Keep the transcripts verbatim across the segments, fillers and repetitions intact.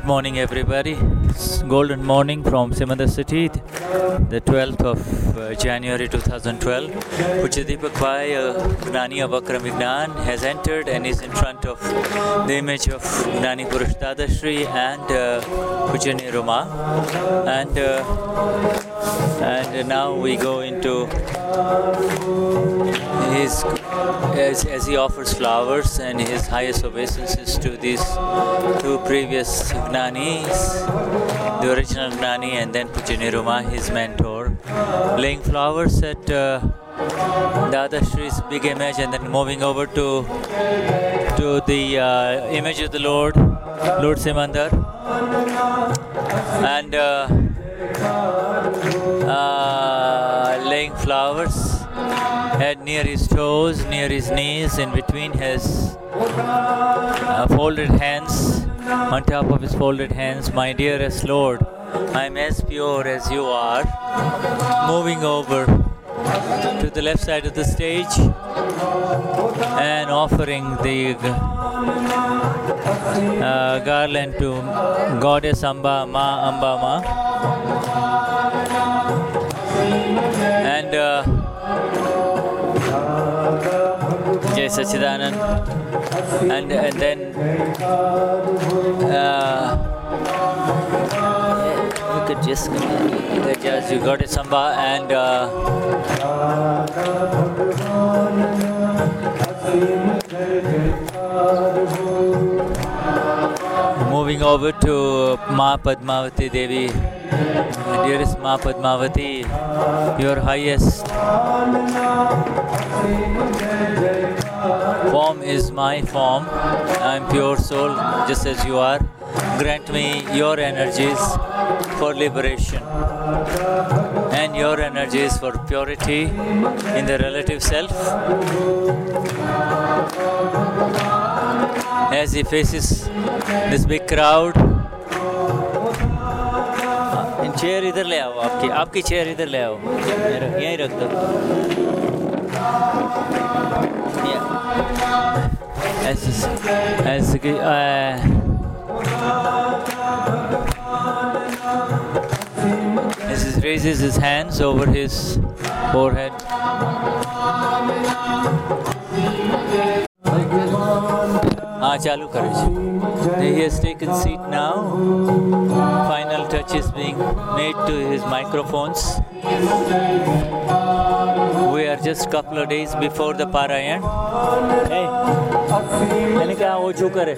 Good morning, everybody. It's golden morning from Simandar city, the twelfth of uh, January two thousand twelve. Pujya Deepak Bhai, uh, Gnani of Akram Vignan, has entered and is in front of the image of Gnani Purush Dadashri and uh, Pujya Niruma. And, uh, and now we go into his, as, as he offers flowers and his highest obeisances to these two previous Gnanis, the original Gnani and then Pujya Niruma, his mentor, laying flowers at uh, Dadashri's big image and then moving over to to the uh, image of the Lord, Lord Simandar, and uh, uh, laying flowers at near his toes, near his knees, in between his uh, folded hands, on top of his folded hands. My dearest Lord, I am as pure as you are. Moving over to the left side of the stage and offering the uh, garland to Goddess Amba, Ma Amba Ma. And uh, Jai Sachidanand. And, and then uh, you could just you got it Samba and uh, moving over to Ma Padmavati Devi, dearest Ma Padmavati, your highest form is my form. I am pure soul, just as you are. Grant me your energies for liberation and your energies for purity in the relative self. As he faces this big crowd, इन chair इधर ले आओ, आपकी आपकी chair इधर ले आओ, यहीं रख दो. As as uh, as he raises his hands over his forehead. Ah, chalu karo. He has taken seat now. Final touches being made to his microphones. We are just a couple of days before the Parayan. Hey, मैंने कहा वो चुप करे.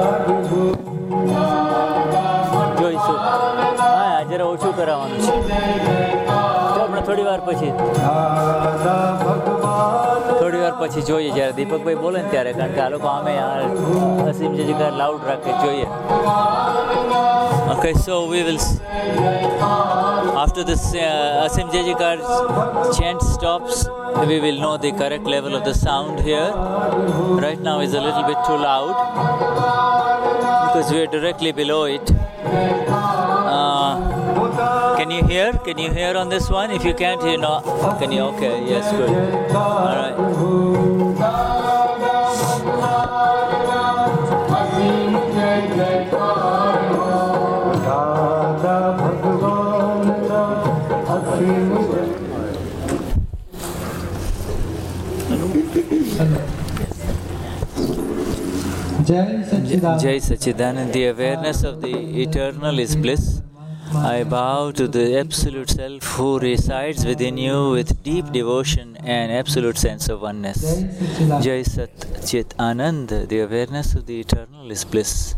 जो इसो, हाँ जरा वो चुप करा वाला. तो अपना थोड़ी बार पची, थोड़ी बार पची જોઈએ જ્યારે દીપક ભાઈ બોલે ને ત્યારે કારણ કે આ લોકો આમે અસીમ જે જગ્યા લાઉડ રાખે જોઈએ. Okay, so we will after this uh, Asim Jajikar chant stops, we will know the correct level of the sound here. Right now is a little bit too loud because we are directly below it. Uh, can you hear? Can you hear on this one? If you can't hear, no. Can you? Okay, yes, good. All right. Jai Sachidanand, the awareness of the eternal is bliss. I bow to the absolute self who resides within you with deep devotion and absolute sense of oneness. Jai Sat Chit Anand, the awareness of the eternal is bliss.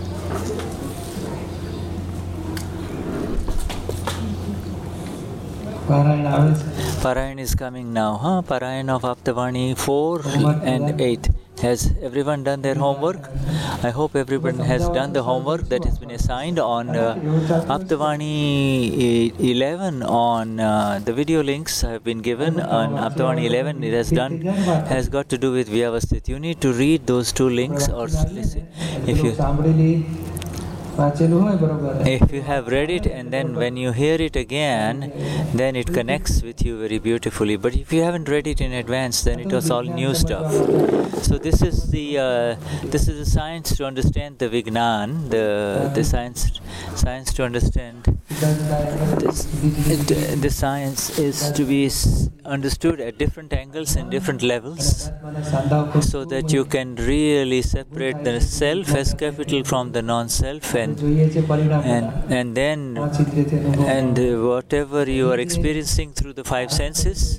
Parayan is coming now, huh? Parayan of Aptavani four and eight. Has everyone done their homework? I hope everyone has done the homework that has been assigned on uh, Aptavani eleven. On uh, the video links have been given on Aptavani eleven. It has done has got to do with Vyavasthit. You need to read those two links or listen. If you If you have read it and then when you hear it again, then it connects with you very beautifully. But if you haven't read it in advance, then it was all new stuff. So this is the uh, this is the science to understand the Vignan, the the science science to understand this. The, the science is to be understood at different angles and different levels, so that you can really separate the self as capital from the non-self, and and and then and whatever you are experiencing through the five senses,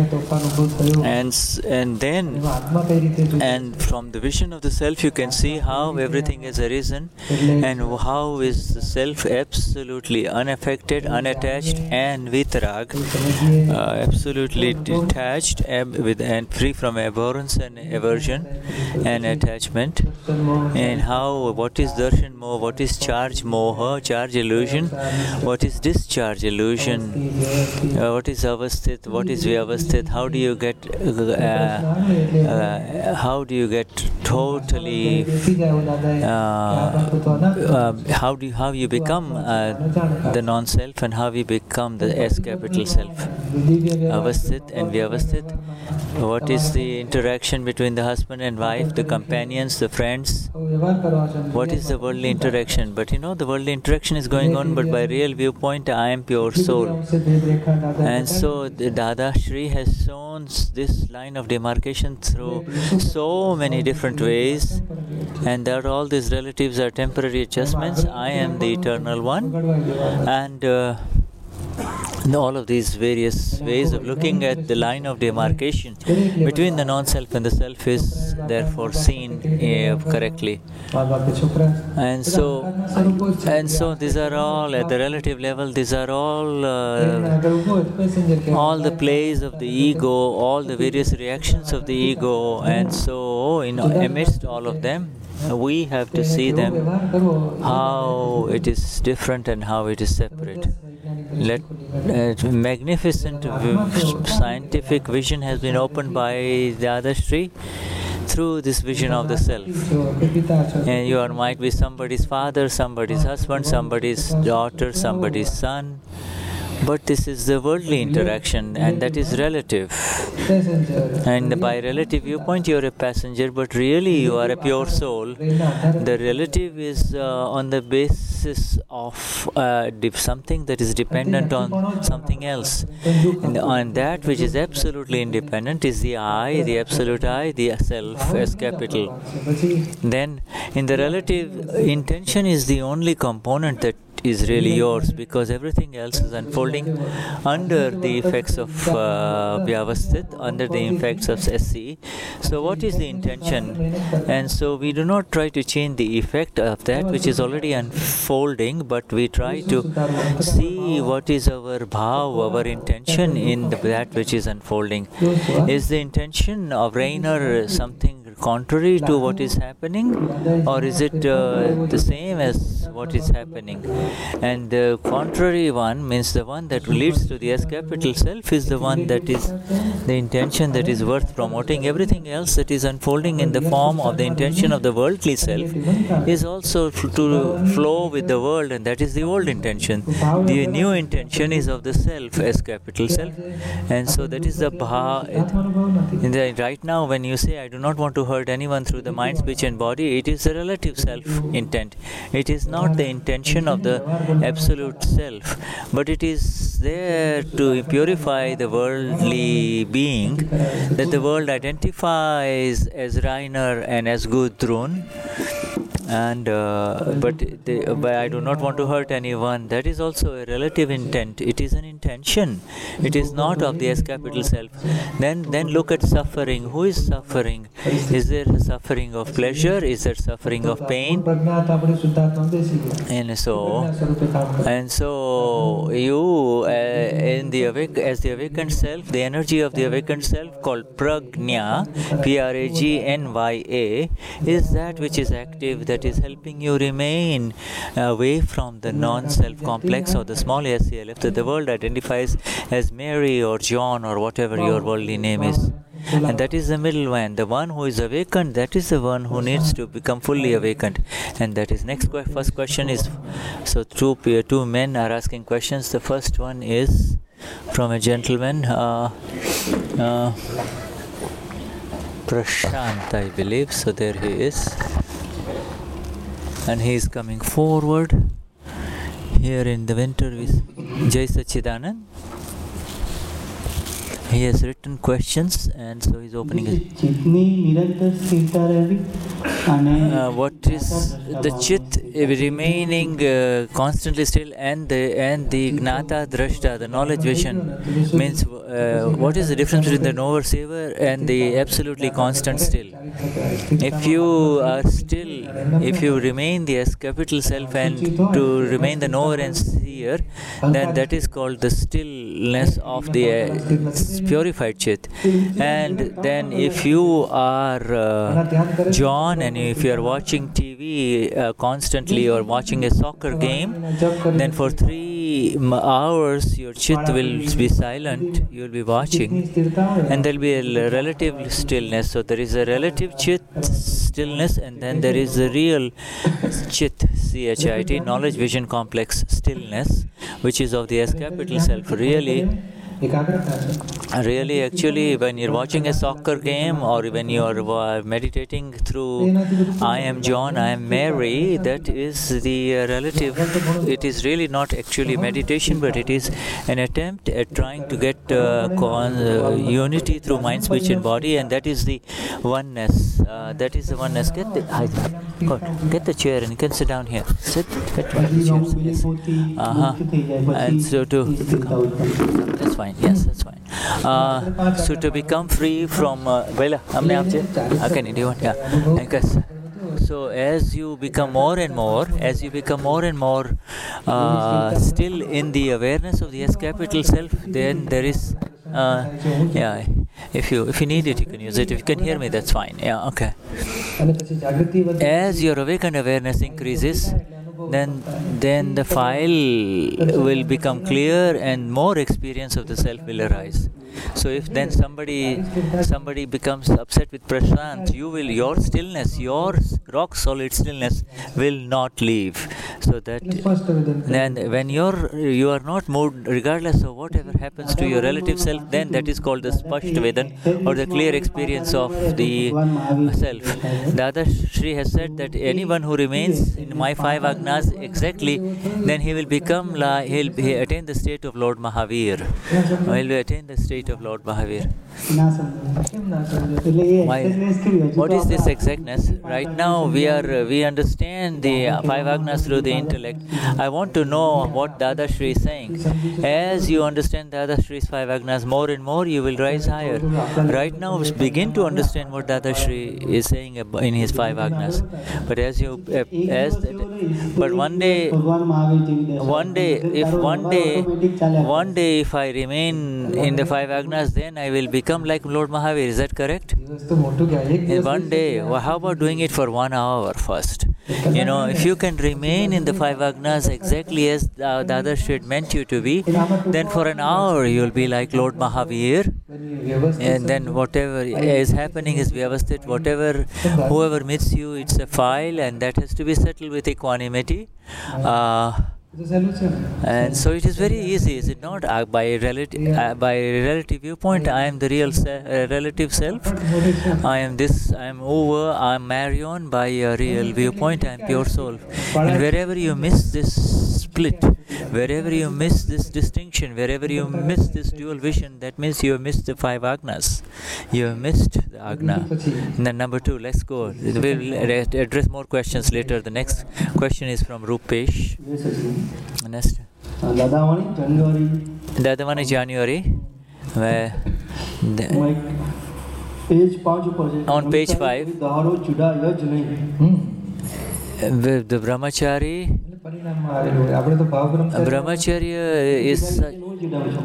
and and then and from the vision of the self you can see how everything has arisen, and how is the self absolutely unaffected, unattached, and vitarag, uh, absolutely detached with and free from abhorrence and aversion and attachment. And how, what is darshan moha, what is charge moha, charge illusion, what is discharge illusion, uh, what is avasthit, what is vyavasthit, how do you get uh, uh, how do you get totally uh, uh, how do you, how you become uh, the non-self, and how you become the S capital self, avasthit and vyavasthit. What is the interaction between the husband and wife, the companions, the friends? What is the worldly interaction? But you know, the worldly interaction is going on, but by real viewpoint, I am pure soul. And so the Dada Shri has shown this line of demarcation through so many different ways, and that all these relatives are temporary adjustments. I am the eternal one, and uh, all of these various ways of looking at the line of demarcation between the non-self and the self is therefore seen uh, correctly. And so, and so these are all at the relative level. These are all uh, all the plays of the ego, all the various reactions of the ego, and so in amidst all of them, we have to see them how it is different and how it is separate. Let uh, magnificent scientific vision has been opened by Dada Shri through this vision of the self. And you are, might be somebody's father, somebody's husband, somebody's daughter, somebody's son. But this is the worldly interaction, and that is relative. And by relative viewpoint, you are a passenger, but really you are a pure soul. The relative is uh, on the basis of uh, something that is dependent on something else. And on that which is absolutely independent is the I, the absolute I, the self as capital. Then, in the relative, intention is the only component that is really yours, because everything else is unfolding under the effects of uh, vyavasthit, under the effects of S C. So what is the intention? And so we do not try to change the effect of that which is already unfolding, but we try to see what is our bhav, our intention in the, that which is unfolding. Is the intention of Rainer something contrary to what is happening, or is it uh, the same as what is happening? And the contrary one means the one that leads to the S capital self is the one that is the intention that is worth promoting. Everything else that is unfolding in the form of the intention of the worldly self is also to flow with the world, and that is the old intention. The new intention is of the self, S capital self, and so that is the bha. In the, right now, when you say, I do not want to hurt anyone through the mind, speech and body, it is a relative self intent. It is not the intention of the absolute self, but it is there to purify the worldly being that the world identifies as Rainer and as Gudrun. And uh, but, they, but I do not want to hurt anyone. That is also a relative intent. It is an intention. It is not of the S capital self. Then, then look at suffering. Who is suffering? Is there suffering of pleasure? Is there suffering of pain? And so, and so you, uh, in the awake, as the awakened self, the energy of the awakened self called pragnya, P R A G N Y A, is that which is active. That is helping you remain away from the non-self complex or the small S C L F that the world identifies as Mary or John or whatever your worldly name is. and that is the middle one. The one who is awakened, that is the one who needs to become fully awakened, and that is next. First question is, so two two men are asking questions. The first one is from a gentleman, uh, uh, Prashant, I believe. So there he is, and he is coming forward. Here in the winter with Jai Sachidanand. He has written questions, and so he's opening it. Uh, what is the chit remaining uh, constantly still, and the and the gnata drashta, the knowledge vision, means uh, what is the difference between the knower saver and the absolutely constant still? If you are still, if you remain the S capital self and to remain the knower and seer, then that is called the stillness of the uh, purified chit. And then if you are uh, John, and if you are watching T V uh, constantly or watching a soccer game, then for three hours your chit will be silent, you will be watching, and there will be a relative stillness. So there is a relative chit stillness, and then there is a real chit, C H I T, knowledge vision complex stillness, which is of the S capital self. Really, Really, actually, when you're watching a soccer game or when you're uh, meditating through I am John, I am Mary, that is the uh, relative. It is really not actually meditation, but it is an attempt at trying to get uh, con- uh, unity through mind, speech, and body, and that is the oneness. Uh, that is the oneness. Get the, God, get the chair and you can sit down here. Sit. Get one of the chairs. Yes. Uh-huh. And so to. That's fine. Yes, that's fine. Uh, so to become free from uh, Bela, हमने आपसे okay, do you want? Yeah. Because so as you become more and more, as you become more and more uh, still in the awareness of the S capital self, then there is uh, yeah. If you if you need it, you can use it. If you can hear me, that's fine. Yeah. Okay. As your awakened awareness increases, then then the file will become clear and more experience of the self will arise. So if then somebody somebody becomes upset with Prashant, you will your stillness, your rock solid stillness will not leave. So that then when you're you are not moved regardless of whatever happens to your relative self, then that is called the Spasht Vedan, or the clear experience of the self. Dada Shri has said that anyone who remains in my five agnas exactly, then he will become la, he'll he attain the state of Lord Mahavir. He'll attain the state of Lord Mahavir. Why? What is this exactness? Right now we are uh, we understand the uh, five agnas through the intellect. I want to know what Dada Shri is saying. As you understand Dada Shri's five agnas more and more, you will rise higher. Right now we begin to understand what Dada Shri is saying in his five agnas. But as you uh, as that, but one day one day if one day one day if I remain in the five agnas, then I will become like Lord Mahavir. Is that correct? In one day. Well, how about doing it for one hour first? You know, if you can remain in the five agnas exactly as uh, the other Shri meant you to be, then for an hour you will be like Lord Mahavir. And then whatever is happening is vyavasthit. Whatever, whoever meets you, it's a file, and that has to be settled with equanimity. Uh, And so it is very easy, is it not? Uh, by relative, uh, by relative viewpoint, I am the real se- uh, relative self. I am this. I am over. I am Marion. By a real viewpoint, I am pure soul. And wherever you miss this split, wherever you miss this distinction, wherever you miss this dual vision, that means you have missed the five agnas. You have missed the agna. And then number two, let's go. We'll address more questions later. The next question is from Rupesh. Next. Dadavani January. Dadavani January. Where the, page five. On page five. With the brahmachari. Brahmacharya is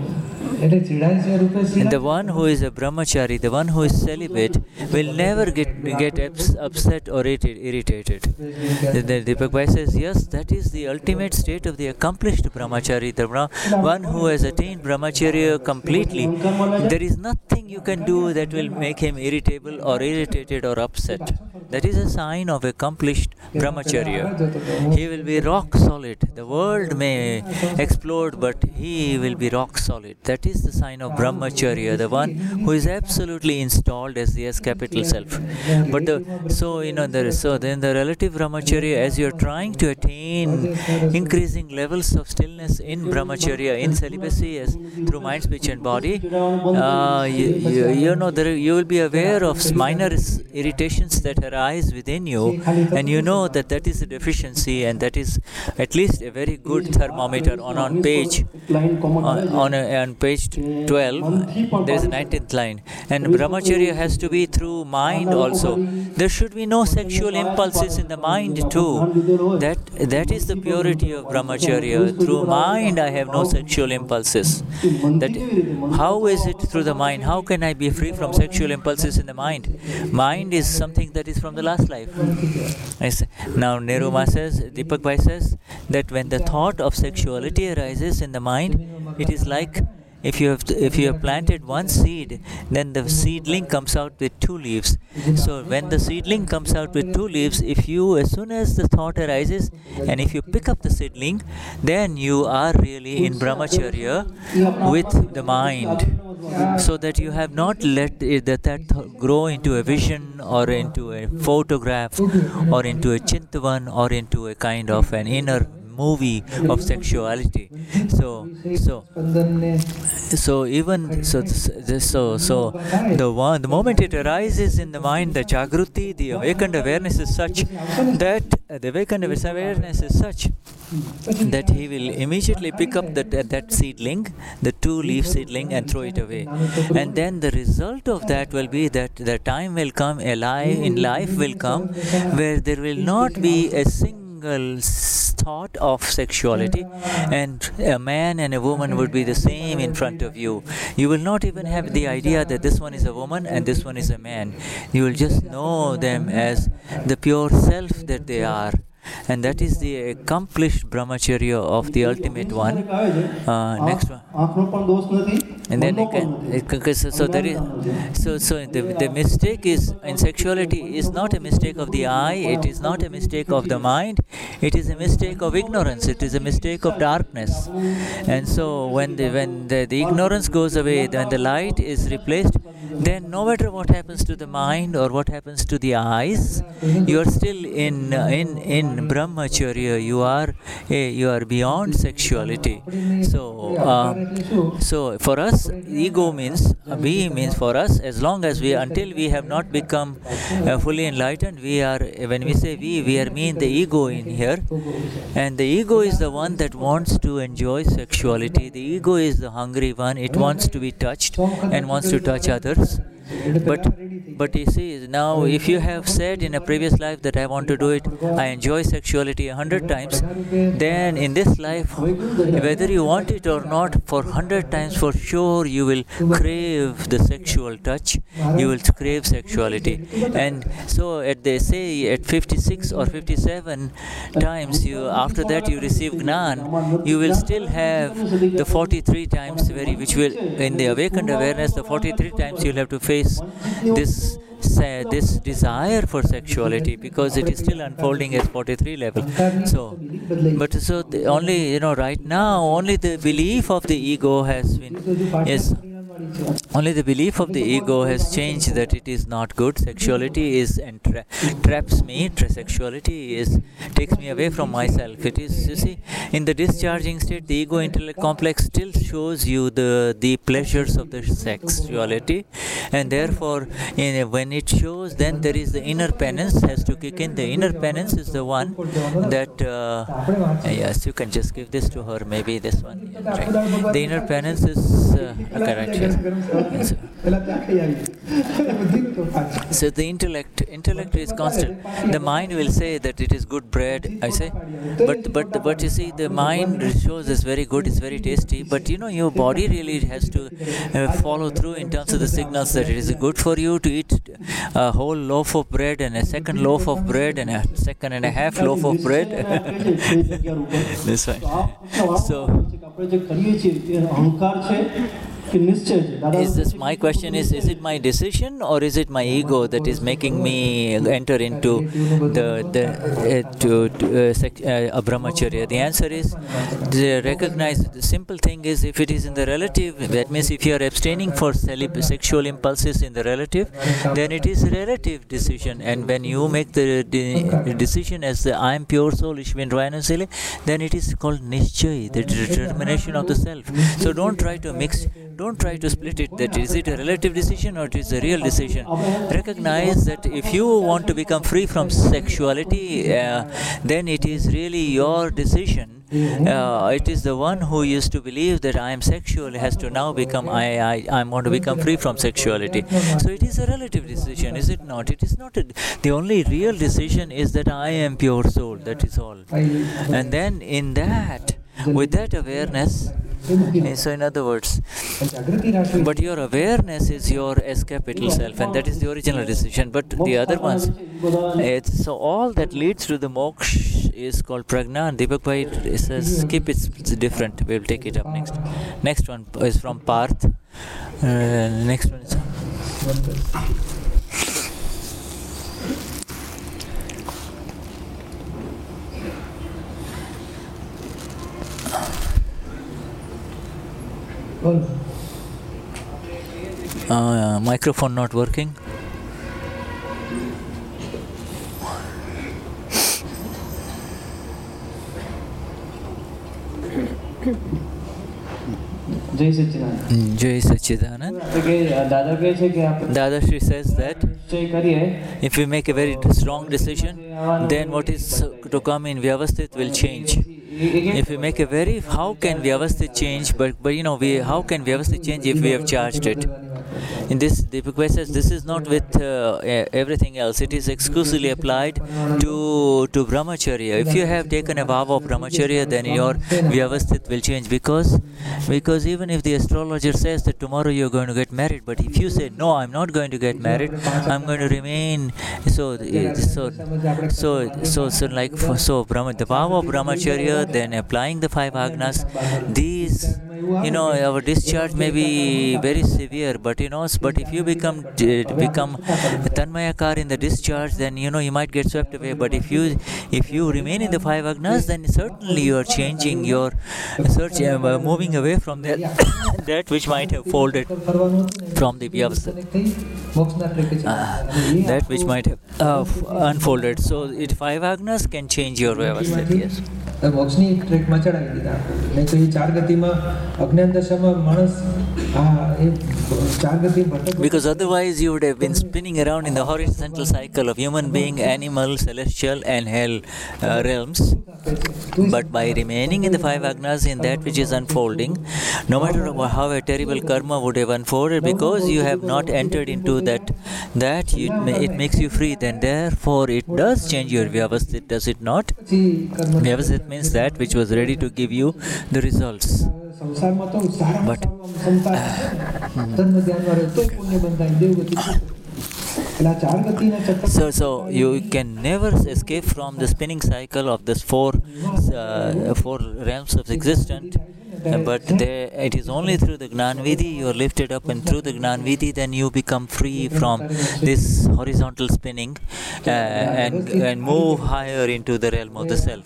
એટલે ચીડાય છે રૂપે And the one who is a brahmachari, the one who is celibate, will never get get ups- upset or irritated. irritated. The, the Deepak Bhai says, yes, that is the ultimate state of the accomplished brahmachari, the bra- one who has attained brahmacharya completely. There is nothing you can do that will make him irritable or irritated or upset. That is a sign of accomplished brahmacharya. He will be rock solid. The world may explode, but he will be rock solid. That is the sign of brahmacharya, the one who is absolutely installed as the S capital self. But the, so you know there is, so then the relative brahmacharya, as you are trying to attain increasing levels of stillness in brahmacharya, in celibacy, as through mind, speech, and body, uh, you, you, you know there, you will be aware of minor irritations that arise within you, and you know that that is a deficiency, and that is at least a very good thermometer. On on page on, on, a, on page twelve, there is a nineteenth line, and brahmacharya has to be through mind also. There should be no sexual impulses in the mind too. That that is the purity of brahmacharya. Through mind I have no sexual impulses. That how is it through the mind? How can I be free from sexual impulses in the mind? Mind is something that is from the last life. Yes. Now Niruma says, Deepak Bhai says that when the thought of sexuality arises in the mind, it is like if you have to, if you have planted one seed, then the seedling comes out with two leaves. So when the seedling comes out with two leaves, if you, as soon as the thought arises, and if you pick up the seedling, then you are really in brahmacharya with the mind. So that you have not let it, that, that th- grow into a vision or into a photograph or into a chintavan or into a kind of an inner movie of sexuality. So so so even so so so the one the moment it arises in the mind, the jagruti, the awakened awareness is such that uh, the awakened awareness is such that he will immediately pick up that uh, that seedling, the two leaf seedling, and throw it away. And then the result of that will be that the time will come, alive in life will come, where there will not be a single thought of sexuality, and a man and a woman would be the same in front of you. You will not even have the idea that this one is a woman and this one is a man. You will just know them as the pure self that they are. And that is the accomplished brahmacharya of the ultimate one. Uh, next one. And then it can, it can, so, so there is so so the, the mistake is in sexuality is not a mistake of the eye, it is not a mistake of the mind, it is a mistake of ignorance, it is a mistake of darkness. And so when the when the, the ignorance goes away, when the light is replaced, then no matter what happens to the mind or what happens to the eyes, you are still in uh, in in brahmacharya. You are uh, you are beyond sexuality. So uh, so for us, ego means uh, we means for us, as long as we until we have not become uh, fully enlightened, we are, when we say we, we are mean the ego in here, and the ego is the one that wants to enjoy sexuality. The ego is the hungry one. It wants to be touched and wants to touch others. But but you see, now if you have said in a previous life that I want to do it, I enjoy sexuality a hundred times, then in this life, whether you want it or not, for hundred times for sure you will crave the sexual touch, you will crave sexuality. And so at they say at fifty-six or fifty-seven times, you after that you receive gnan, you will still have the forty-three times, very which will in the awakened awareness, the forty-three times you'll have to face this say, this desire for sexuality, because it is still unfolding at forty-three level. So but so the only you know right now only the belief of the ego has been is only the belief of the ego has changed that it is not good. Sexuality is entra- traps me. Tra- sexuality is takes me away from myself. It is, you see, in the discharging state, the ego intellect complex still shows you the the pleasures of the sexuality, and therefore, in, when it shows, then there is the inner penance has to kick in. The inner penance is the one that uh, yes, you can just give this to her. Maybe this one. Right. The inner penance is uh, correct. So the intellect, intellect is constant. The mind will say that it is good bread, I say, but but but you see, the mind shows it's very good, it's very tasty, but you know, your body really has to uh, follow through in terms of the signals that it is good for you to eat a whole loaf of bread and a second loaf of bread and a second and a half loaf of bread. This one. So. Is this my question is is it my decision or is it my ego that is making me enter into the the uh, to, to uh, sec, uh, a brahmacharya? The answer is the recognize the simple thing is if it is in the relative, that means if you are abstaining for celib- sexual impulses in the relative, then it is a relative decision, and when you make the, the decision as the I am pure soul Ishvin Rayanasile, then it is called Nishchay, the determination of the self. So don't try to mix. Don't try to split it, that is it a relative decision or it is a real decision. Recognize that if you want to become free from sexuality, uh, then it is really your decision. Uh, it is the one who used to believe that I am sexual has to now become, I, I, I want to become free from sexuality. So it is a relative decision, is it not? It is not. A, the only real decision is that I am pure soul, that is all. And then in that, with that awareness, so in other words, but your awareness is your S capital self, and that is the original decision. But the other ones, it's, so all that leads to the moksha is called prajna. And Deepak Bhai says, skip it, it's different. We'll take it up next. Next one is from Parth. Uh, next one is. Uh, microphone not working. Jai Sachidanand. Jai Sachidanand. Dadashri says that if we make a very strong decision, then what is to come in Vyavasthit will change. If we make a very, how can Vyavasthit change? But but you know, we how can Vyavasthit change if we have charged it? In this, Deepak Bhai says this is not with uh, everything else. It is exclusively applied to to brahmacharya. If you have taken a vow of brahmacharya, then your Vyavasthit will change, because because even if the astrologer says that tomorrow you are going to get married, but if you say no, I'm not going to get married, I'm going to remain. So so so so so like so Brahma, the vow of brahmacharya, then applying the five agnas, these, you know, our discharge may be very severe, but you know, but if you become become tanmayakar in the discharge, then you know you might get swept away. But if you if you remain in the five agnas, then certainly you are changing your search, uh, moving away from that that which might have folded from the vyavastha, uh, that which might have uh, unfolded. So it five agnas can change your vyavastha. Yes. મોક્ષની ટ્રેકમાં ચડાવી દીધા, નહીં તો એ ચાર ગતિમાં અજ્ઞાન દશામાં માણસ આ એ ચાર ગતિ ભટક. Because otherwise you would have been spinning around in the horizontal cycle of human being, animal, celestial and hell uh, realms. But by remaining in the five agnas, in that which is unfolding, no matter how a terrible karma would have unfolded, because you have not entered into that, that you, it makes you free. Then therefore it does change your vyavasthit, does it not? Vyavasthit means that which was ready to give you the results. But so so you can never escape from the spinning cycle of this four uh, four realms of existence. Uh, but they, it is only through the Gnan Vidhi you are lifted up, and through the Gnan Vidhi then you become free from this horizontal spinning uh, and and move higher into the realm of the self.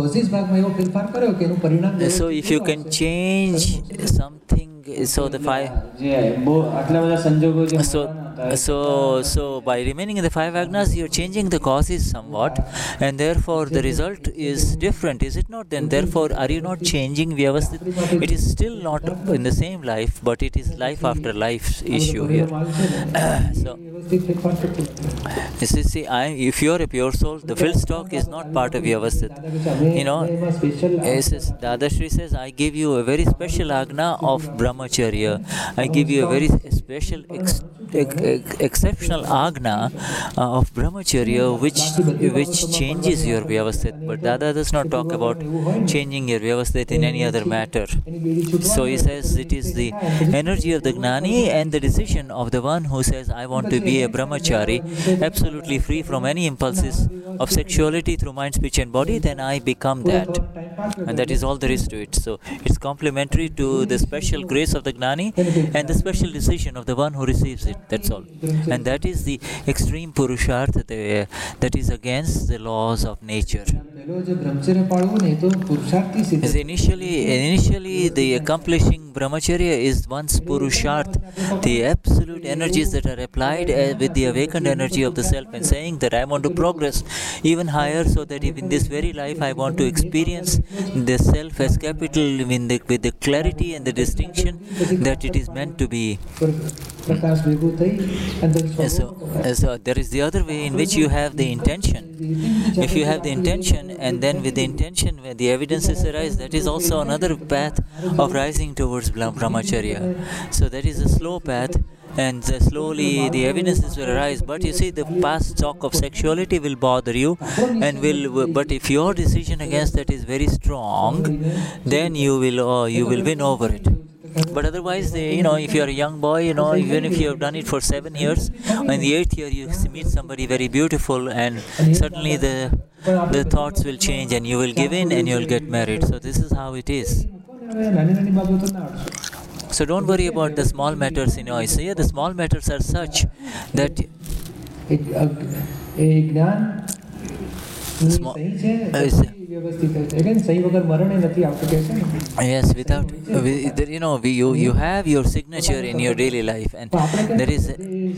So if you can change something, so the five, so So, so by remaining in the five agnas, you're changing the causes somewhat, and therefore the result is different, is it not? Then therefore, are you not changing Vyavasthit? It is still not in the same life, but it is life after life issue here. So, you see, see I, if you are a pure soul, the filled stock is not part of Vyavasthit. You know, Dadashri says, I give you a very special agna of Brahmacharya. I give you a very special, ex, ex, ex, exceptional agna uh, of Brahmacharya, which which changes your Vyavasthit. But Dada does not talk about changing your Vyavasthit in any other matter. So he says it is the energy of the Gnani and the decision of the one who says, I want to be a Brahmachari, absolutely free from any impulses of sexuality through mind, speech and body, then I become that. And that is all there is to it. So it's complementary to the special grace of the Gnani and the special decision of the one who receives it. That's all. And that is the extreme Purushartha that is against the laws of nature. As initially, initially the accomplishing Brahmacharya is one's Purusharth, the absolute energies that are applied uh, with the awakened energy of the self, and saying that I want to progress even higher, so that if in this very life I want to experience the self as capital in the, with the clarity and the distinction that it is meant to be. So, so there is the other way in which you have the intention. If you have the intention, and then with the intention where the evidences arise, that is also another path of rising towards Brahmacharya. So that is a slow path, and uh, slowly the evidences will arise. But you see, the past talk of sexuality will bother you, and will. But if your decision against that is very strong, then you will uh, you will win over it. But otherwise, they, you know, if you are a young boy, you know, even if you have done it for seven years, in the eighth year you meet somebody very beautiful, and suddenly the the thoughts will change, and you will give in, and you will get married. So this is how it is. So don't worry about the small matters in your eyes. So yeah, the small matters are such that small, uh, yes, without, with, you know, you, you have your signature in your daily life, and there is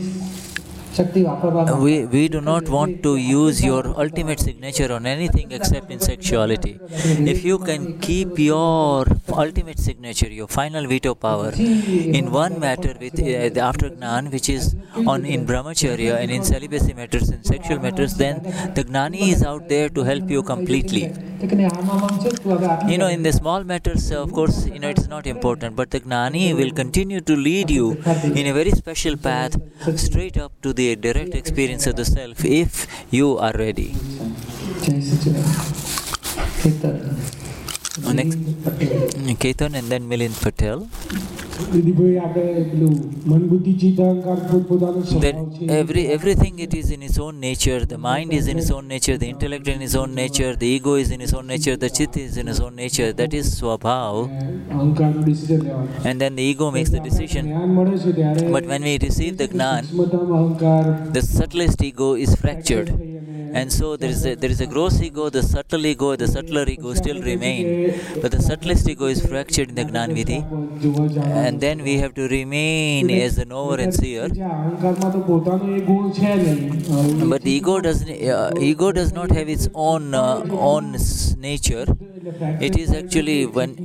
We, we do not want to use your ultimate signature on anything except in sexuality. If you can keep your ultimate signature, your final veto power, in one matter with uh, the after Gnan, which is on in Brahmacharya and in celibacy matters and sexual matters, then the Gnani is out there to help you completely. You know, in the small matters, of course, you know, it's not important, but the Gnani will continue to lead you in a very special path straight up to the direct experience of the self, if you are ready. Next, Ketan and then Milind Patel. Then every everything it is in its own nature. The mind is in its own nature, the intellect in its own nature, the ego is in its own nature, the chit is in its own nature. That is Swabhav. And then the ego makes the decision. But when we receive the Gnan, the subtlest ego is fractured. And so there is a there is a gross ego, the subtle ego, the subtler ego still remain. But the subtlest ego is fractured in the Gnan Vidhi. And then we have to remain as the knower and seer. But the ego doesn't. Uh, ego does not have its own uh, own nature. It is actually when.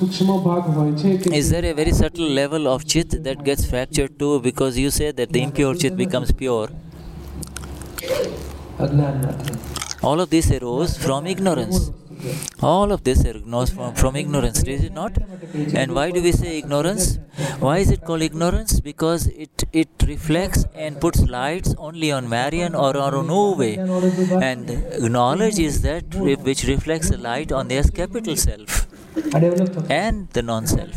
Is there a very subtle level of chit that gets fractured too? Because you say that the impure chit becomes pure. All of this arose from ignorance. All of this arose from, from ignorance, is it not? And why do we say ignorance? Why is it called ignorance? Because it, it reflects and puts lights only on Marian or on Uve. And knowledge is that which reflects the light on the capital self and the non-self.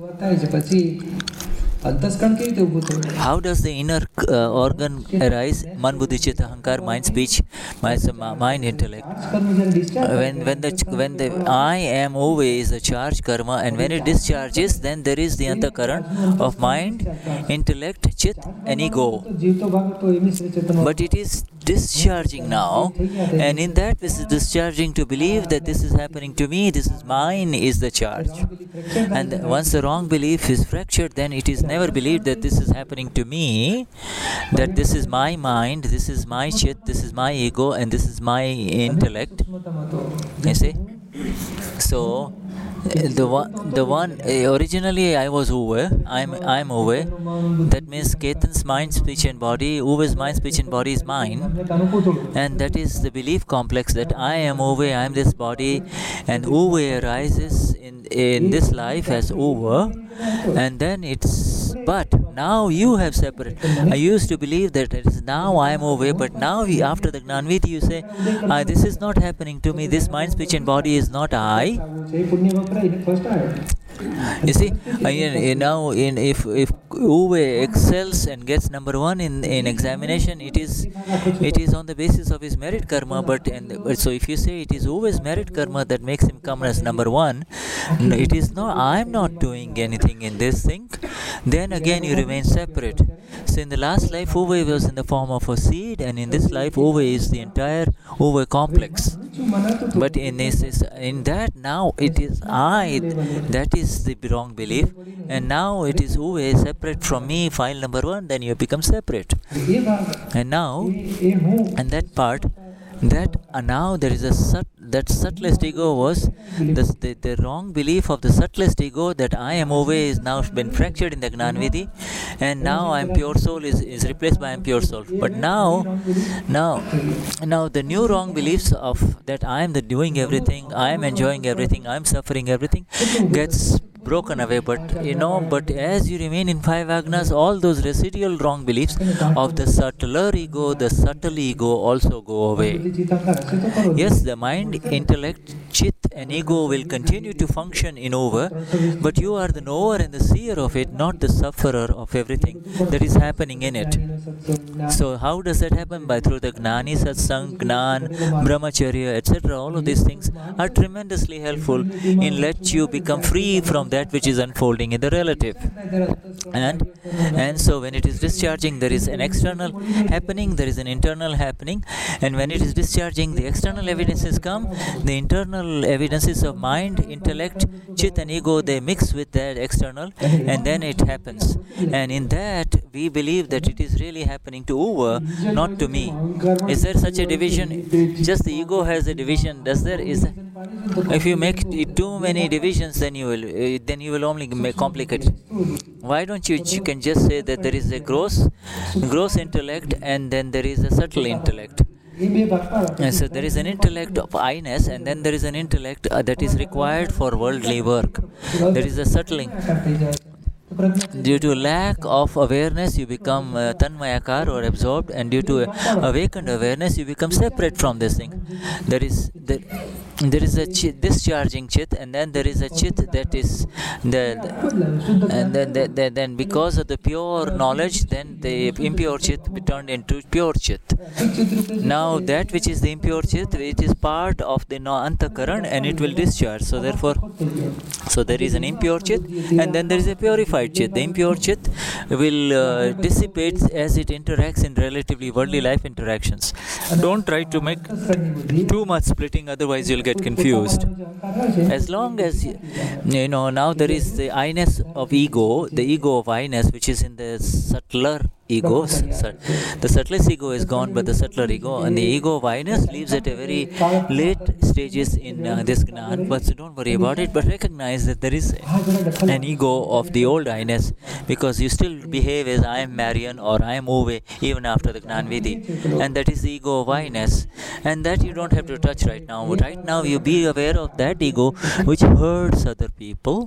How does the inner uh, organ arise? Man, buddhi, chitta, ahankar, mind, speech, mind, intellect. When when the when the I am uve is a charge karma, and when it discharges, then there is the antakaran of mind, intellect, chit, and ego. But it is discharging now, and in that this is discharging to believe that this is happening to me, this is mine, is the charge. And once the wrong belief is fractured, then it is never believed that this is happening to me, that this is my mind, this is my chit, this is my ego, and this is my intellect. You see? So, the one, the one originally I was Uwe, I'm I'm Uwe. That means Ketan's mind, speech, and body. Uwe's mind, speech, and body is mine, and that is the belief complex that I am Uwe, I am this body, and Uwe arises in in this life as Uwe, and then it's. But now you have separate. I used to believe that it is now I am Uwe, but now we, after the Gnanvidhi you say, ah, this is not happening to me. This mind, speech, and body is not I. You see, I, now in if if Uwe excels and gets number one in, in examination, it is it is on the basis of his merit karma. But and so if you say it is Uwe's merit karma that makes him come as number one, no, it is not. I am not doing anything in this thing. Then again you remain separate. So in the last life Uwe was in the form of a seed, and in this life Uwe is the entire Uwe complex. But in this in that now it is I. That is the wrong belief, and now it is Uwe separate from me, file number one, then you become separate. And now, and that part, that uh, now there is a sut, that subtlest ego was the, the, the wrong belief of the subtlest ego that I am Uwe is now been fractured in the Gnanvidhi, and now I am pure soul is, is replaced by I am pure soul. But now, now, now the new wrong beliefs of that I am the doing everything, I am enjoying everything, I am suffering everything gets broken away. But you know, but as you remain in five agnas, all those residual wrong beliefs of the subtler ego, the subtle ego also go away. Yes, the mind, intellect, chit and ego will continue to function in over, but you are the knower and the seer of it, not the sufferer of everything that is happening in it. So how does that happen? By through the Gnani, Satsang, Gnan, Brahmacharya, et cetera. All of these things are tremendously helpful in let you become free from that which is unfolding in the relative. And and so when it is discharging, there is an external happening, there is an internal happening, and when it is discharging, the external evidences come, the internal evidences of mind, intellect, chit and ego, they mix with that external, and then it happens. And in that, we believe that it is really happening to Uva, not to me. Is there such a division? Just the ego has a division. Does there? Is there? If you make too many divisions, then you will uh, then you will only make complicate. Why don't you? You can just say that there is a gross, gross intellect, and then there is a subtle intellect. And so there is an intellect of I-ness, and then there is an intellect uh, that is required for worldly work. There is a subtle. Due to lack of awareness, you become uh, tanmayakar or absorbed, and due to uh, awakened awareness, you become separate from this thing. There is there, there is a chit, discharging chit, and then there is a chit that is the, the and then the, the, then because of the pure knowledge, then the impure chit be turned into pure chit. Now that which is the impure chit, it is part of the antakaran, and it will discharge. So therefore, so there is an impure chit, and then there is a purified chit. The impure chit will uh, dissipate as it interacts in relatively worldly life interactions. Don't try to make too much splitting, otherwise you'll get confused. As long as you, you know, now there is the I-ness of ego, the ego of I-ness, which is in the subtler ego. The subtlest ego is gone, but the subtler ego, and the ego of I-ness lives at a very late stages in uh, this Gnan. But so don't worry about it, but recognize that there is an ego of the old I-ness, because you still behave as I am Marian or I am Uwe even after the Gnanvidhi, and that is the ego of I-ness, and that you don't have to touch right now. But right now you be aware of that ego which hurts other people.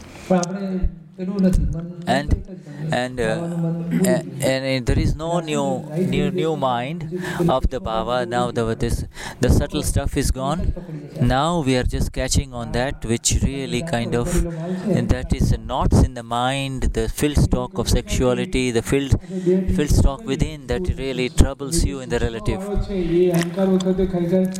And and uh, and, and there is no new new new mind of the bhava. Now the this the subtle stuff is gone. Now we are just catching on that which really kind of, and that is the knots in the mind, the filled stock of sexuality, the filled filled stock within that really troubles you in the relative.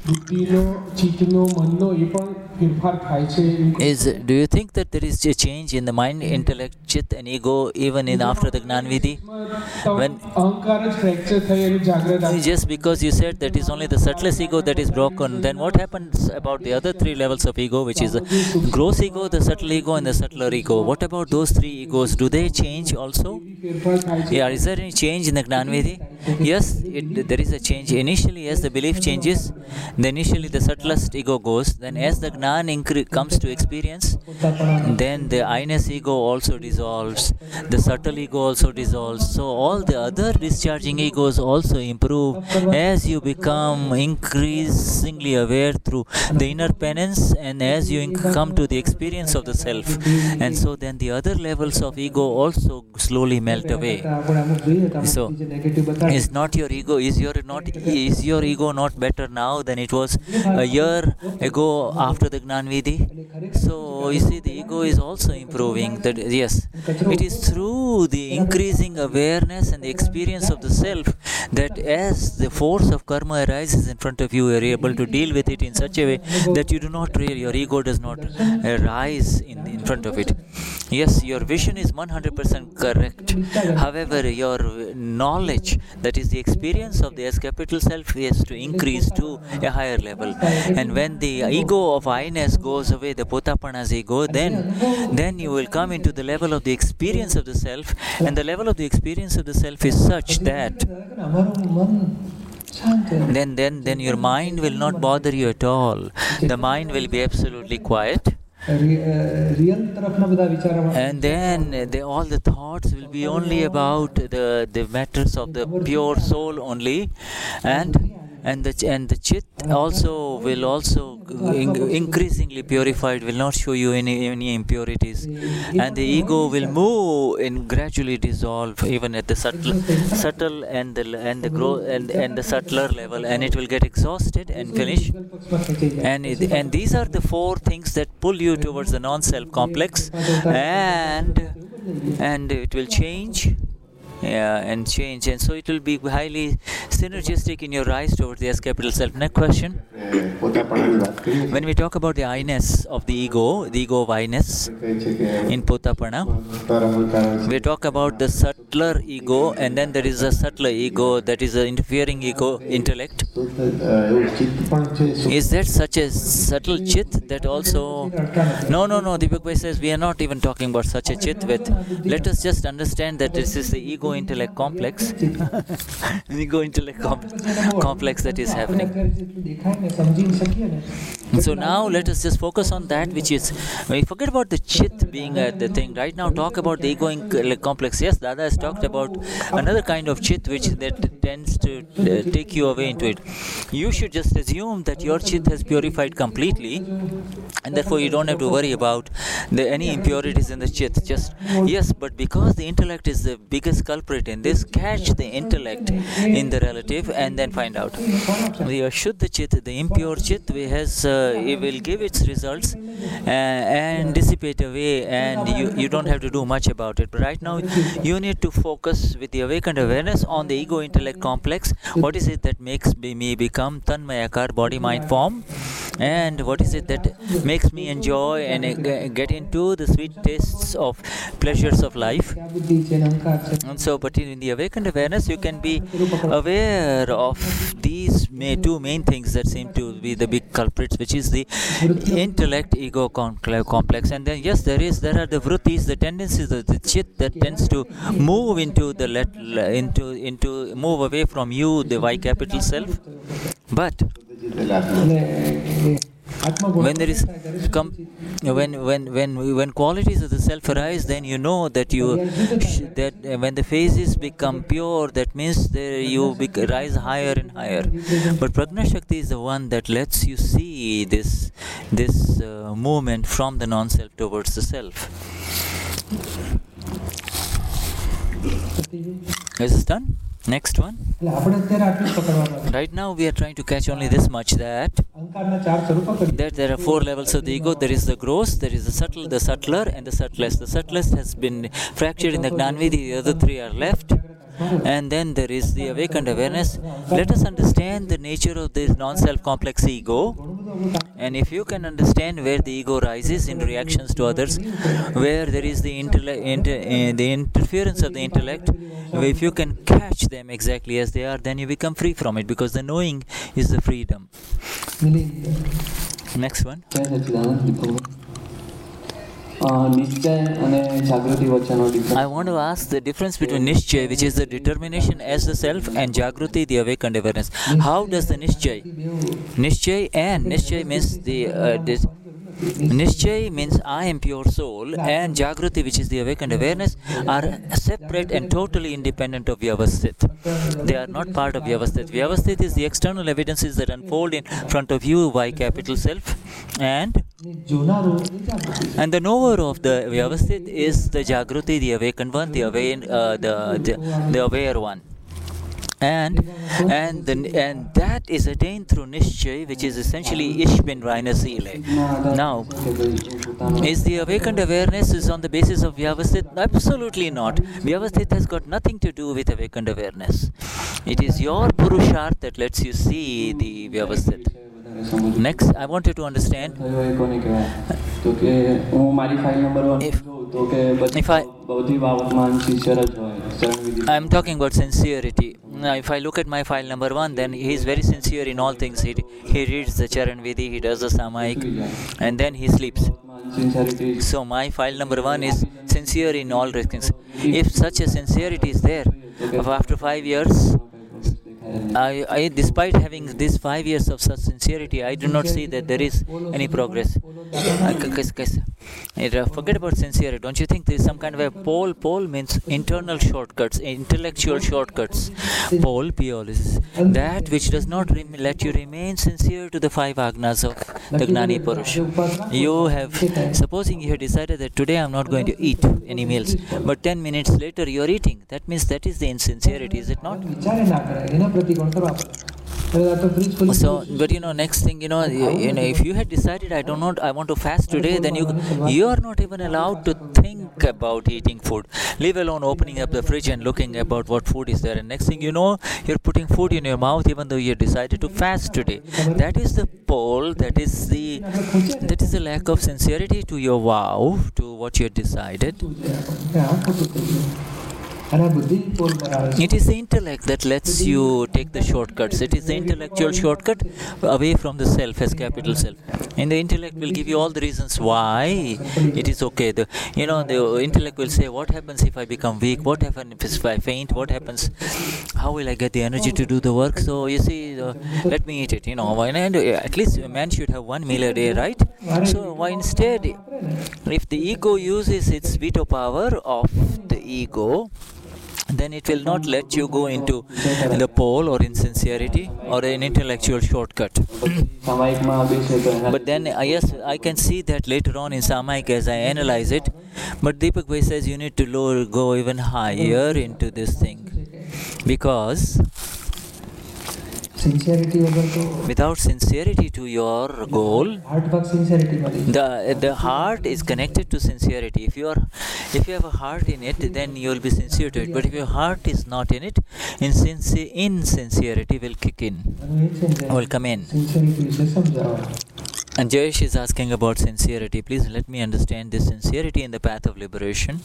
બુદ્ધિનો ચિત્તનો મનનો એ પણ ફેરફાર થાય છે એવું કહી Is do you think that there is a change in the mind, intellect, chit, and ego even in after the Gnan Vidhi? When અહંકાર જ ફ્રેક્ચર થઈ અને જાગ્રત આવે. just because you said that is only the subtlest ego that is broken, then what happens about the other three levels of ego, which is the gross ego, the subtle ego, and the subtler ego? What about those three egos? Do they change also? ફેરફાર થાય છે. Yeah, is there any change in the Gnan Vidhi? Yes, it, there is a change. Initially, as the belief changes, then initially the subtlest ego goes. Then, as the Gnan incre- comes to experience, then the I-ness ego also dissolves. The subtle ego also dissolves. So, all the other discharging egos also improve as you become increasingly aware through the inner penance and as you inc- come to the experience of the self. And so, then the other levels of ego also slowly melt away. આપણે અમુક જોઈએ તો So, અમુક જે negative બતાવે is not your ego is your not is your ego not better now than it was a year ago after the Gnan Vidhi? So you see, the ego is also improving. That yes, it is through the increasing awareness and the experience of the self that as the force of karma arises in front of you, you are able to deal with it in such a way that you do not really, your ego does not arise in, in front of it. Yes, your vision is one hundred percent correct. However, your knowledge, that is the experience of the S capital self, is to increase to a higher level. And when the ego of I-ness goes away, the Potapanas ego, then then you will come into the level of the experience of the self, and the level of the experience of the self is such that અમારું મન શાંત રહે. then then then your mind will not bother you at all. The mind will be absolutely quiet. Real તરફના બધા વિચારો And then uh, they, all the thoughts will be only about the, the matters of the pure soul only, and and the ch- and the chit also will also in- increasingly purified, will not show you any any impurities, and the ego will move and gradually dissolve even at the subtle subtle and the and the grow and and the subtler level, and it will get exhausted and finish. પક્ષમાં ખેંચાઈ જાય. And it, and these are the four things that pull you towards the non-self complex, and and it will change, yeah, and change, and so it will be highly synergistic in your rise towards the S capital self. Next question. પોતાપણાની વાત કરીએ When we talk about the I-ness of the ego, the ego of I-ness કહે છે કે in Potapana, તરંગકાર we talk about the subtler ego, and then there is a subtler ego that is an interfering ego, intellect. એવું ચિત્ત પણ છે. Is that such a subtle chit that also? No, no, no. Deepak Bhai says we are not even talking about such a chit. With let us just understand that this is the ego intellect complex, ego intellect com- complex that is happening. જેટલું દેખાય ને સમજી શકીએ ને. And so now let us just focus on that which is. We forget about the chit being uh, the thing. Right now, talk about the ego intellect complex. Yes, Dada has talked about another kind of chit which that tends to uh, take you away into it. You should just assume that your chit has purified completely, and therefore you don't have to worry about the, any impurities in the chit. Just yes, but because the intellect is the biggest culprit in this, catch the intellect in the relative and then find out. The Ashuddha chit, the impure chit, we has uh, it will give its results uh, and dissipate away, and you, you don't have to do much about it. But right now, you need to focus with the awakened awareness on the ego intellect complex. What is it that makes be- me become Tanmayakar, body, mind, form? And what is it that makes me enjoy and uh, g- get into the sweet tastes of pleasures of life? આ બુદ્ધિ છે ને અહંકાર છે. And so, but in the awakened awareness, you can be aware of these may, two main things that seem to be the big culprits, which is the intellect ego con- complex. And then, yes, there is there are the vrittis, the tendencies of the chit that tends to move into the let, into into move away from you, the Y capital self. But એટલે એ આત્મગુણ when there is com- when when when when qualities of the self arise, then you know that you sh- that uh, when the phases become pure, that means there you bec- rise higher and higher. But Prajna Shakti is the one that lets you see this this uh, movement from the non-self towards the self. Is this done? Next one. એટલે આપણે અત્યારે આટલું જ પકડવાનું છે. Right now we are trying to catch only this much, that અહંકારના ચાર સ્વરૂપો કરી. that there are four levels of the ego. There is the gross, there is the subtle, the subtler, and the subtlest. The subtlest has been fractured in the Gnan Vidhi. The other three are left. and then there is the awakened awareness. Let us understand the nature of this non-self complex ego, and if you can understand where the ego rises in reactions to others, where there is the intellect, inter, uh, the interference of the intellect, if you can catch them exactly as they are, then you become free from it, because the knowing is the freedom. Next one. I want to ask the difference between Nishchay, which is the determination as the self, and Jagruti, the awakened awareness. How does the Nishchay, Nishchay and Nishchay means the uh, this, Nishchay means I am pure soul, and Jagruti, which is the awakened awareness, are separate and totally independent of Vyavasthit. They are not part of Vyavasthit. Vyavasthit is the external evidences that unfold in front of you by capital self, and and the knower of the Vyavasthit is the Jagruti, the awakened one, the aware, uh, the, the the aware one. And and the, and that is attained through Nishchay, which is essentially Ishbin Rainasile. Now, is the awakened awareness is on the basis of Vyavasthit? Absolutely not. Vyavasthit has got nothing to do with awakened awareness. It is your Purusharth that lets you see the Vyavasthit. Next, I want you to understand. If, if I, I'm talking about sincerity. Now, if I look at my file number one, then he is very sincere in all things. He, he reads the Charan Vidhi, he does the Samaik, and then he sleeps. So my file number one is sincere in all things. If such a sincerity is there, after five years, I, I, despite having these five years of such sincerity, I do not see that there is any progress. Forget about sincerity. Don't you think there is some kind of a pole? Pole means internal shortcuts, intellectual shortcuts. Pole, P-O-L, is that which does not rem- let you remain sincere to the five agnas of the Gnani Purusha. You have, supposing you have decided that today I am not going to eat any meals, but ten minutes later you are eating. That means that is the insincerity, is it not? So, but you know, next thing, you know, you, you know, if you had decided I do not, I want to fast today, then you you are not even allowed to think about eating food. Leave alone opening up the fridge and looking about what food is there. And next thing you know, you're putting food in your mouth, even though you decided to fast today. That is the pole. That is the that is the lack of sincerity to your vow, to what you had decided. It is the intellect that lets you take the shortcuts. It is the intellectual shortcut away from the self as capital self. And the intellect will give you all the reasons why it is okay. The, you know, the intellect will say, what happens if I become weak? What happens if I faint? What happens? How will I get the energy to do the work? So, you see, uh, let me eat it. You know, and at least a man should have one meal a day, right? So, why instead, if the ego uses its veto power of the ego, then it will not let you go into the pole or insincerity or an intellectual shortcut. But then, uh, yes, I can see that later on in Samaik as I analyze it. But Deepak Bhai says you need to lower, go even higher into this thing. Because without sincerity to your goal, the the heart is connected to sincerity. If you are, if you have a heart in it, then you will be sincere to it. But if your heart is not in it, insinci- insincerity will kick in, will come in. And Jayesh is asking about sincerity. Please let me understand this sincerity in the path of liberation.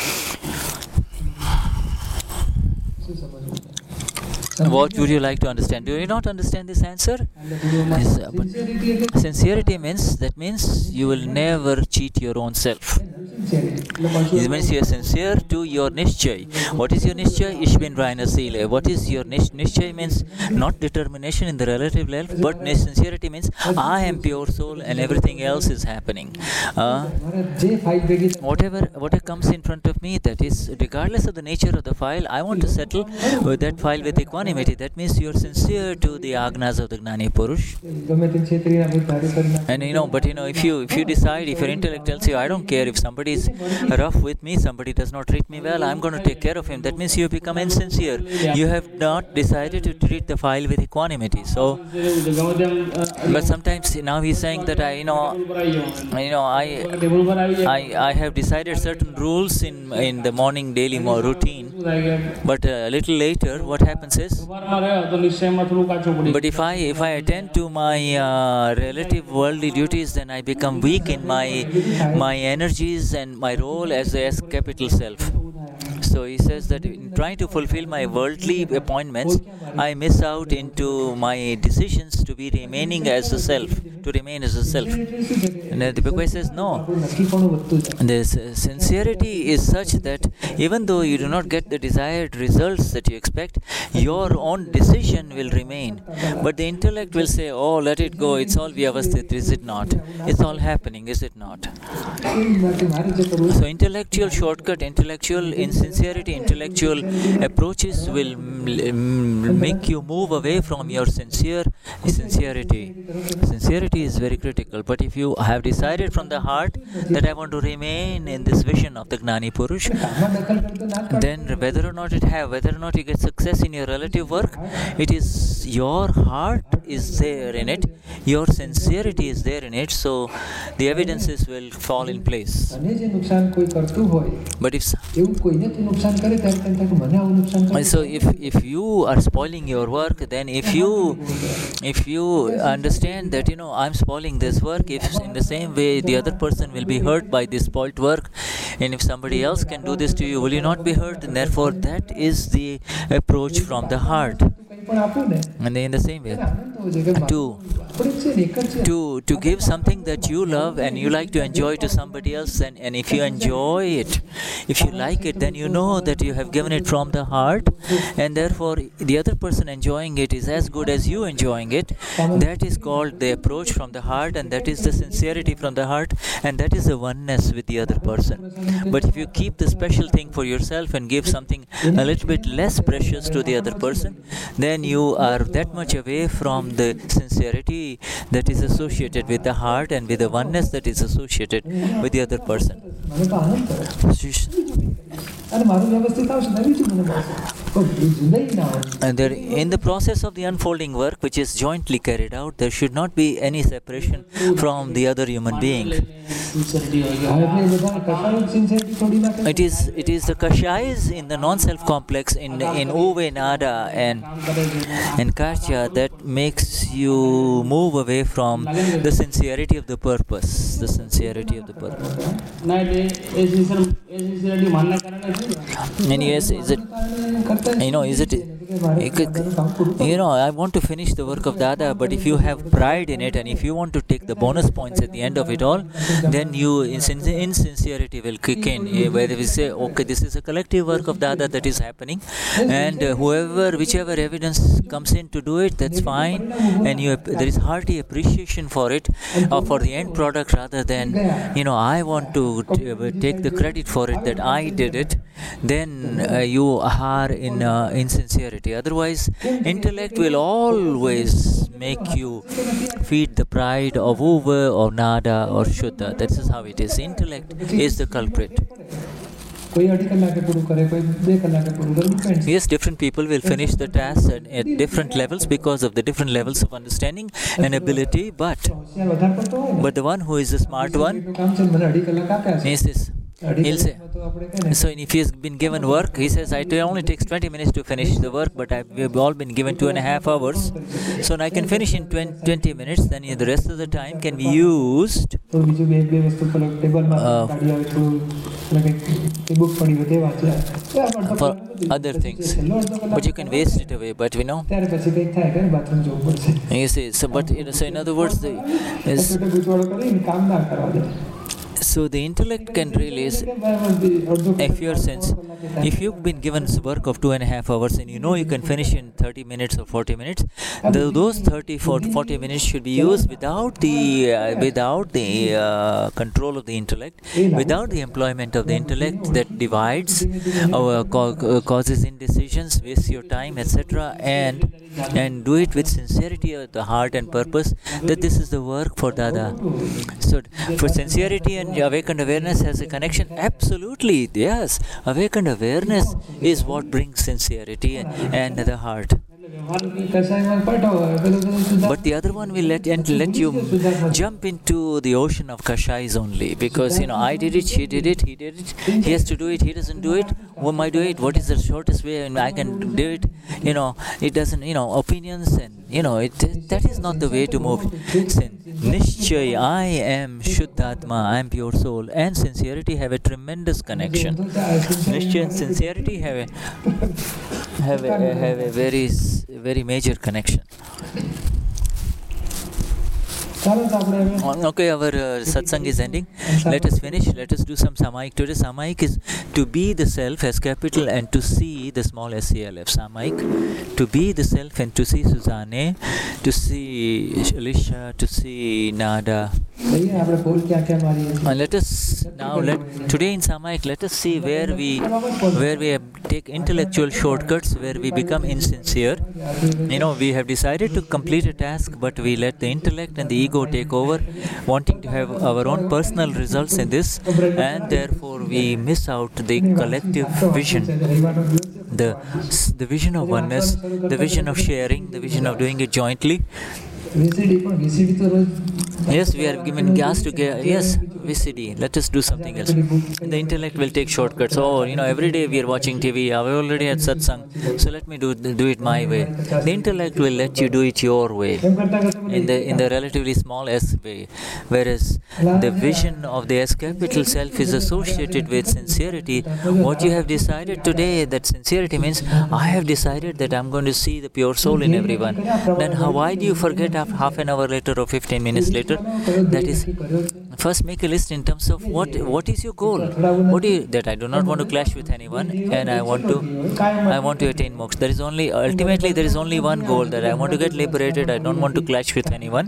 What would you like to understand? Do you not understand this answer? Yes, uh, but sincerity means, that means you will never cheat your own self. It means you are sincere to your Nishchay. What is your Nishchay? Ishbin Rainasile. What is your nish- Nishchay? Means not determination in the relative self, but sincerity means I am pure soul and everything else is happening. Uh, whatever, whatever comes in front of me, that is, regardless of the nature of the file, I want to settle with that file with equanimity. That means you are sincere to the agnas of the Gnani Purush. And you know, but you know, if you if you decide, if your intellect tells you, I don't care if somebody somebody is rough with me, somebody does not treat me well, I'm going to take care of him. That means you become insincere. You have not decided to treat the file with equanimity. So, but sometimes now he's saying that I, you know, you know, I, I, I have decided certain rules in in the morning daily more routine. But a little later, what happens is, but if I if I attend to my uh, relative worldly duties, then I become weak in my my energies and my role as a as capital self. So he says that in trying to fulfill my worldly appointments, I miss out into my decisions to be remaining as a self, to remain as a self. And the Bhagavad says no. This uh, sincerity is such that even though you do not get the desired results that you expect, your own decision will remain. But the intellect will say, oh, let it go, it's all vyavasthit, is it not? It's all happening, is it not? So intellectual shortcut, intellectual insincerity, intellectual approaches will m- make you move away from your sincere sincerity. Sincerity is very critical. But if you have decided from the heart that I want to remain in this vision of the Gnani Purush, then whether or not it have, whether or not you get success in your relative work, it is your heart is there in it, your sincerity is there in it, so the evidences will fall in place. But if so, if if you are spoiling your work, then if you if you understand that, you know, I'm spoiling this work, if in the same way the other person will be hurt by this spoiled work, and if somebody else can do this to you, will you not be hurt? And therefore, that is the approach from the heart. And in the same way, to to to give something that you love and you like to enjoy to somebody else, and, and if you enjoy it, if you like it, then you know that you have given it from the heart, and therefore the other person enjoying it is as good as you enjoying it. That is called the approach from the heart, and that is the sincerity from the heart, and that is the oneness with the other person. But if you keep the special thing for yourself and give something a little bit less precious to the other person, then you are that much away from the sincerity that is associated with the heart and with the oneness that is associated with the other person. And there, in the process of the unfolding work, which is jointly carried out, there should not be any separation from the other human being. It is it is the kashayas in the non-self complex in in Uve, Nada and and Karcha that makes you move away from the sincerity of the purpose. The sincerity of the purpose. And yes, is it, you know, is it, you know, I want to finish the work of Dada, but if you have pride in it and if you want to take the bonus points at the end of it all, then you, insincerity will kick in. Whether we say, okay, this is a collective work of Dada that is happening, and uh, whoever, whichever evidence comes in to do it, that's fine, and you, there is hearty appreciation for it, or for the end product, rather than, you know, I want to t- take the credit for it that I did it, then uh, you are in uh, insincerity. Otherwise, intellect will always make you feed the pride of Uva or Nada or Shuddha. This is how it is. Intellect is the culprit. Yes, different people will finish the task at, at different levels because of the different levels of understanding and ability, but but the one who is the smart one is this. He'll say, so if he's been given work, he says, it only takes twenty minutes to finish the work, but I've, we've all been given two and a half hours. So I can finish in twenty minutes, then the rest of the time can be used uh, for other things. But you can waste it away, but we know. You see, so, but, so in other words, the, is, so the intellect can realize, if your sense, if you've been given work of two and a half hours and you know you can finish in thirty minutes or forty minutes, the, those thirty, forty minutes should be used without the uh, without the uh, control of the intellect, without the employment of the intellect that divides or uh, causes indecisions, wastes your time, et cetera, and and do it with sincerity of the heart and purpose that this is the work for Dada. So for sincerity and awakened awareness has a connection? Absolutely, yes. Awakened awareness is what brings sincerity and, and the heart. But the other one will let and let you jump into the ocean of kashais only, because you know I did it, she did it, he did it, he has to do it, he doesn't do it. Who am I do it? What is the shortest way and I can do it? You know, it doesn't. You know, opinions and you know it. That is not the way to move. Sin. Nischay, I am Shuddhatma, I am pure soul, and sincerity have a tremendous connection. Nischay and sincerity have a have a have a very very major connection. Okay, our uh, satsang is ending. Let us finish. Let us do some samayik. Today samayik is to be the self as capital and to see the small S C L F. Samayik, to be the self and to see Suzanne, to see Alicia, to see Nada. And let us now let today in samayik let us see where we where we take intellectual shortcuts, where we become insincere. You know, we have decided to complete a task, but we let the intellect and the ego take over, wanting to have our own personal results in this, and therefore we miss out the collective vision, the the vision of oneness, the vision of sharing, the vision of doing it jointly. Yes, we are given gas to get. Yes, V C D. Let us do something else. The intellect will take shortcuts. Oh, you know, every day we are watching T V. I already had satsang, so let me do do it my way. The intellect will let you do it your way, in the in the relatively small S way. Whereas the vision of the S capital self is associated with sincerity. What you have decided today, that sincerity means I have decided that I'm going to see the pure soul in everyone. Then how? Why do you forget half an hour later or fifteen minutes later? That is, first make a list in terms of what what is your goal. What do you, that I do not want to clash with anyone, and I want to I want to attain moksha. There is only ultimately there is only one goal, that I want to get liberated. I don't want to clash with anyone.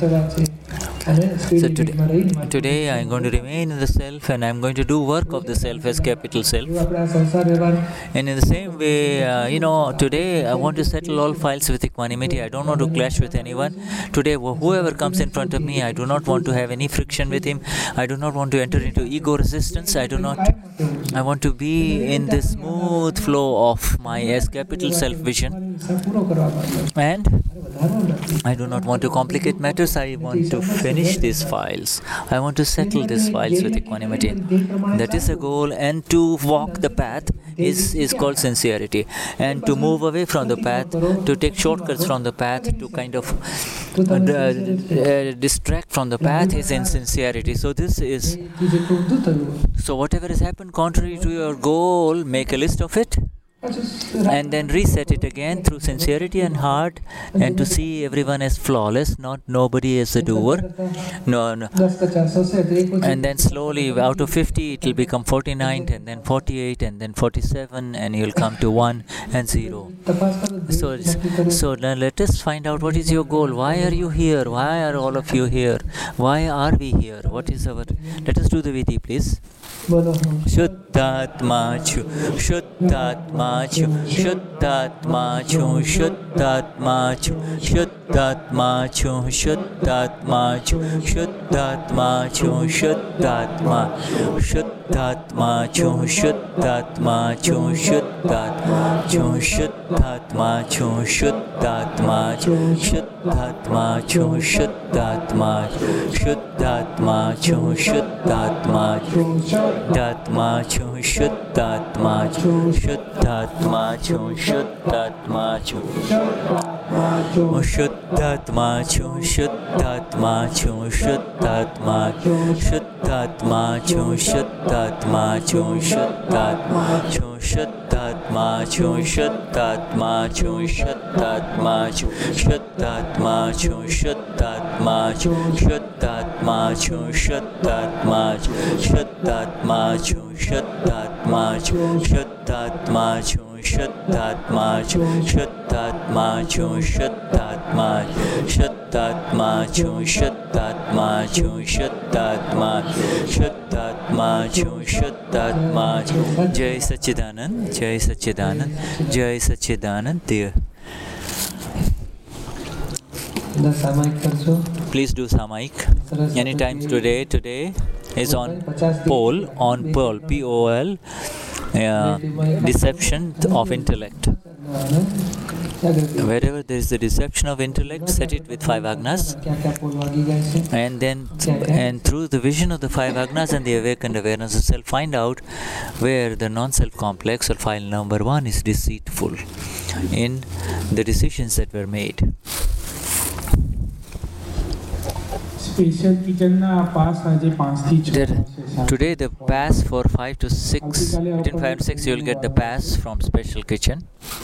So today, today I am going to remain in the self, and I am going to do work of the self as capital self. And in the same way, uh, you know, today I want to settle all files with equanimity. I don't want to clash with anyone. Today, whoever comes in front of me, I do not want to have any friction with him. I do not want to enter into ego resistance. I do not. I want to be in the smooth flow of my as capital self vision. And I do not want to complicate matters. I want to finish these files. I want to settle these files with equanimity. That is the goal. And to walk the path is, is called sincerity. And to move away from the path, to take shortcuts from the path, to kind of uh, uh, distract from the path is insincerity. So this is, so whatever has happened contrary to your goal, make a list of it. And then reset it again through sincerity and heart, and to see everyone as flawless, not nobody as a doer. No, no. And then slowly, out of fifty, it will become forty-nine, and then forty-eight, and then forty-seven, and you'll come to one and zero. So, so now let us find out what is your goal. Why are you here? Why are all of you here? Why are we here? What is our? Let us do the vidhi, please. Shuddhatma chu, Shuddhatma chu, Shuddhatma chu, Shuddhatma chu, Shuddhatma chu, Shuddhatma chu, Shuddhatma chu, Shuddhatma, Shuddhatma chu, Shuddhatma chu, Shuddhatma chu, Shuddhatma chu, Shuddhatma chu, Shuddhatma chu, Shuddhatma, Shuddhatma chu, Shuddhatma, Shuddhatma chu, Shuddhatma chu, Shuddhatma chu, Shuddhatma chu, Shuddhatma chu, Shuddhatma chu, Shuddhatma, Shuddhatma chu, Shuddhatma chu, Shuddhatma chu, Shuddhatma chu, Shuddhatma chu, Shuddhatma chu, Shuddhatma chu, Shuddhatma chu, Shuddhatma chu, Shuddhatma chu, Shuddhatma chu, Shuddhatma chu, Shuddhatma chu, Shuddhatma chu, Shuddhatma chu, Shuddhatma, Shuddhatma chu, Shuddhatma chu, Shuddhatma, Shuddhatma chu, Shuddhatma. Jai Satchidanand, Jai Satchidanand, Jai Satchidanand, dear. બધા સામાયિક કરજો. Please do Samaik. Anytime today. Today is on Pol, on Pol, P O L, uh, deception of intellect. Wherever there is the deception of intellect, set it with five agnas, and then and through the vision of the five agnas and the awakened awareness of self, find out where the non-self complex or file number one is deceitful in the decisions that were made. Special કિચનના પાસ આજે પાંચ થી છ There, today the pass for five to six, between five and six, you will get the pass from special kitchen.